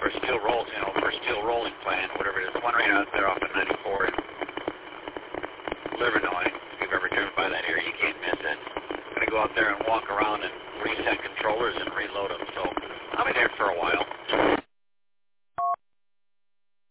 for steel rolls, for steel rolling plant, whatever it is. One right out there off of 94 in Livernois. If you've ever driven by that area, you can't miss it. I'm going to go out there and walk around and reset controllers and